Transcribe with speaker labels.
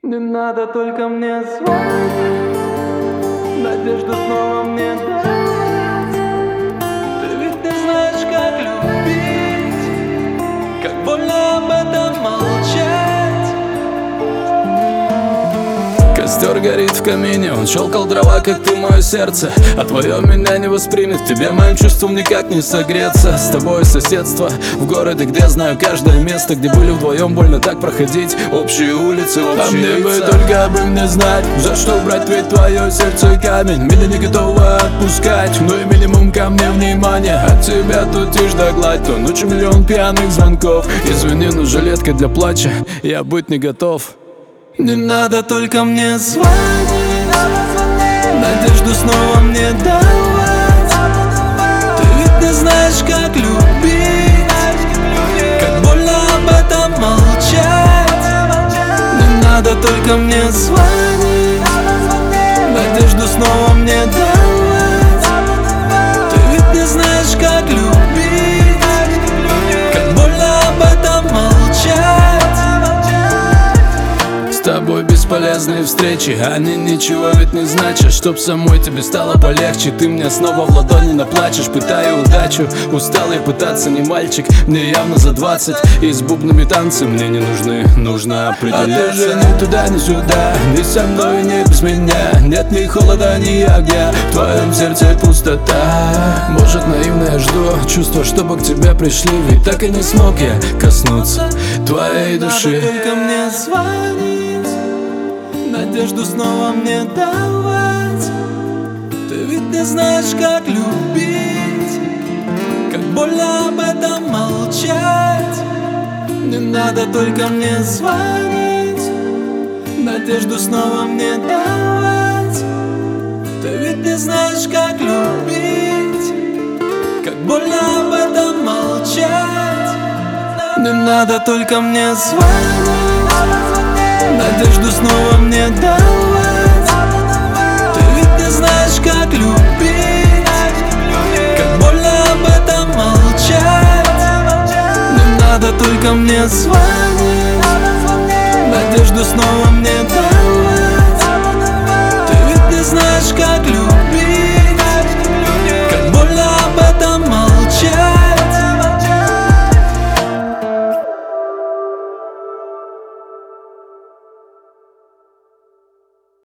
Speaker 1: Не надо только мне звонить, надежду снова мне дать. Ты ведь не знаешь, как любить, как больно об этом молчать.
Speaker 2: Костер горит в камине, он щелкал дрова, как ты мое сердце. А твое меня не воспримет, в тебе моим чувством никак не согреться. С тобой соседство в городе, где знаю каждое место, где были вдвоем, больно так проходить. Общие улицы, общие лица. А мне бы только бы мне знать, за что брать ведь твое сердце камень. Меня не готова отпускать, но и минимум ко мне внимания. От тебя тут тишь да гладь, то ночью миллион пьяных звонков. Извини, но жилетка для плача, я быть не готов.
Speaker 1: Не надо только мне звонить, надежду снова мне давать. Ты ведь не знаешь, как любить, как больно об этом молчать. Не надо только мне звонить, надежду снова мне давать. Ты ведь не знаешь, как любить, как больно об этом молчать.
Speaker 2: С тобой бесполезные встречи, они ничего ведь не значат. Чтоб самой тебе стало полегче, ты мне снова в ладони наплачешь. Пытаю удачу, устал я пытаться, не мальчик, мне явно за 20. И с бубнами танцы мне не нужны, нужно определиться. А ты же ни туда, ни сюда, ни со мной, ни без меня. Нет ни холода, ни огня, в твоем сердце пустота. Может, наивно я жду чувства, чтобы к тебе пришли, ведь так и не смог я коснуться твоей души.
Speaker 1: Надо только мне звонить, надежду снова мне давать. Ты ведь не знаешь, как любить, как больно об этом молчать. Не надо только мне звонить, надежду снова мне давать. Ты ведь не знаешь, как любить, как больно об этом молчать. Не надо только мне звонить, надежду снова мне давать. Ты ведь не знаешь, как любить, как больно об этом молчать. Не надо только мне звонить, надежду снова мне